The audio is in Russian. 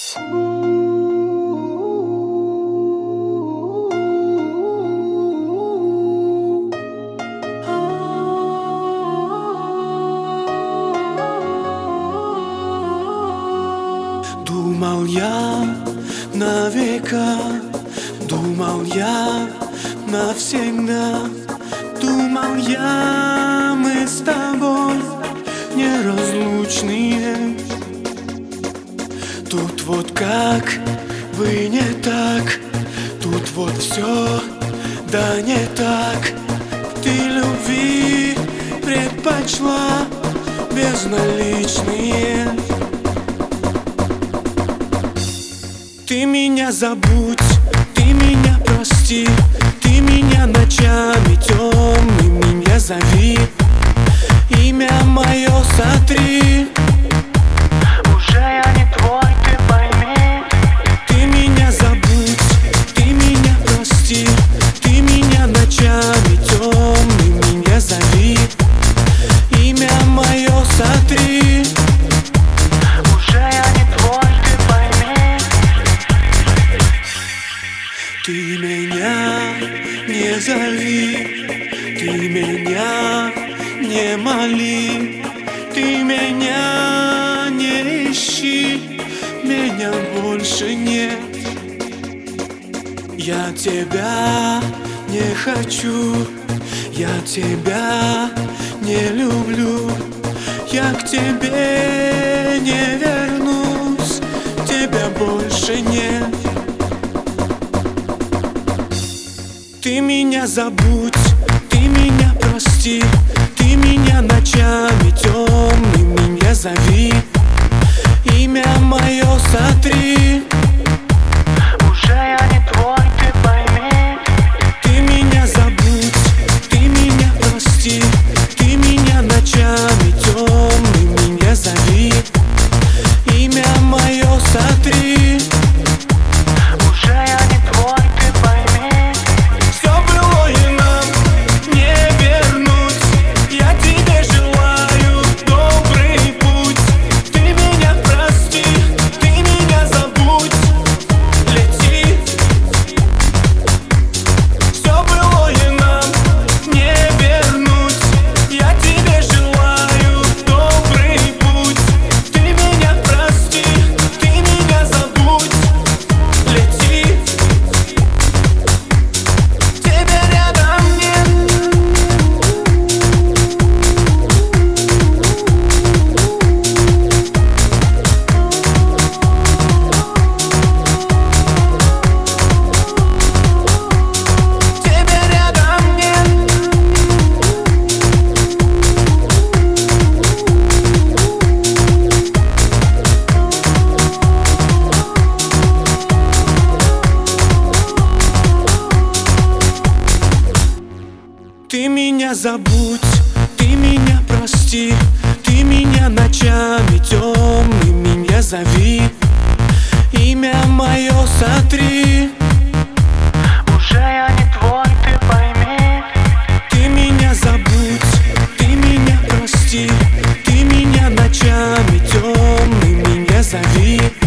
Думал я на века, думал я навсегда, думал я, мы с тобой неразлучные. Тут вот как бы не так, тут вот все да не так. Ты любви предпочла безналичные. Ты меня забудь, ты меня прости, ты меня ночами темными не зови, имя мое сотри. Уже я не твой, ты пойми. Ты меня забудь, ты меня прости, ты меня ночами темными не зови, имя мое сотри. Уже я не твой, ты пойми. Ты меня не зови, ты меня не моли, ты меня не ищи, меня больше нет. Я тебя не хочу, я тебя не люблю, я к тебе не вернусь, тебя больше нет. Ты меня забудь, ты меня прости, ты меня ночами темными не зови, имя мое сотри. Уже я не твой, ты пойми. Ты меня забудь, ты меня прости, ты меня ночами темными не зови, имя мое сотри. Уже я не твой, ты пойми. Все было и нам не вернуть, я тебе желаю добрый путь. Ты меня прости, ты меня забудь, лети. Все было и нам не вернуть, я тебе желаю добрый путь. Ты меня прости, ты меня забудь, лети. Тебя рядом нет. Тебя рядом нет. Ты меня забудь, ты меня прости, ты меня ночами темными не зови, имя мое сотри. Уже я не твой, ты пойми. Ты меня забудь, ты меня прости, ты меня ночами темными не зови,